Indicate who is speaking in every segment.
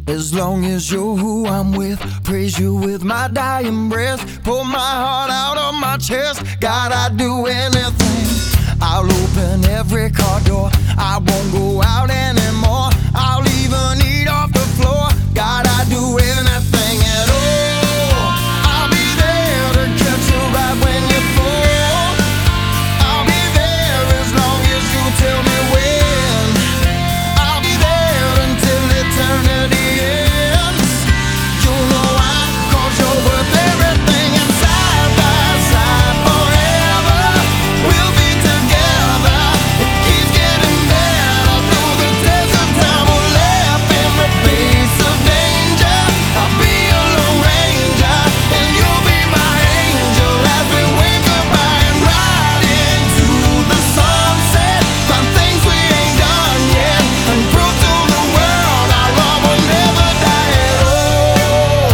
Speaker 1: As long as you're who I'm with, praise you with my dying breath. Pull my heart out of my chest. God, I'd do anything. I'll open every car door. I won't go out anymore. I'll even eat off the floor. God, I'd do anything at all. I'll be there to catch you right when you fall. I'll be there as long as you tell me when. I'll be there until eternity ends. You know why? 'Cause you're worth everything. And side by side forever we'll be together. It keeps getting better through the test of time. We'll laugh in the face of danger. I'll be a lone ranger and you'll be my angel as we wave goodbye and ride into the sunset. Find things we ain't done yet and prove to the world our love will never die at all.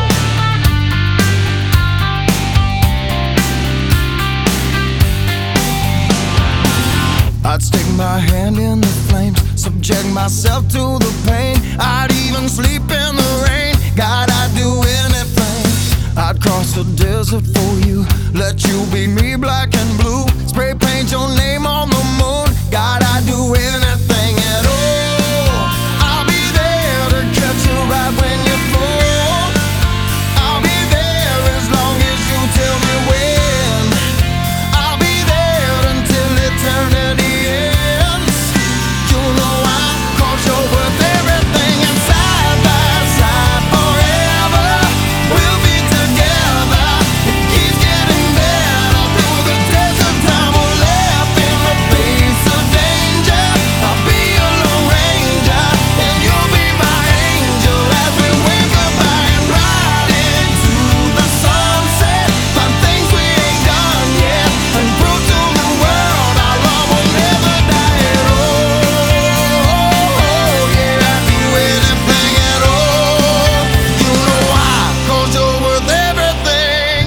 Speaker 1: I'd stick my hand in the flames, subject myself to the pain. I'd even sleep in the rain. God, I'd do anything. I'd cross the desert for you, let you be me black and blue. Spray paint your name on the moon. God, I'd do anything at all. I'll be there to catch you right when you fall. I'll be there as long as you tell me when. I'll be there until eternity ends. You know why? 'Cause you're worth everything. And side by side forever we'll be together. It keeps getting better through the test of time. We'll laugh in the face of danger. I'll be a lone ranger and you'll be my angel as we wave goodbye and ride into the sunset. Find things we ain't done yet and prove to the world our love will never die at all. Yeah, I'd do anything at all. You know why? 'Cause you're worth everything.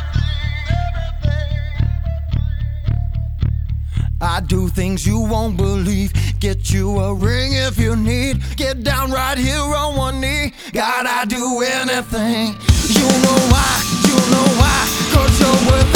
Speaker 1: I do things you won't believe. Get you a ring if you need. Get down right here on one knee. God, I do anything. You know why? 'Cause you're worth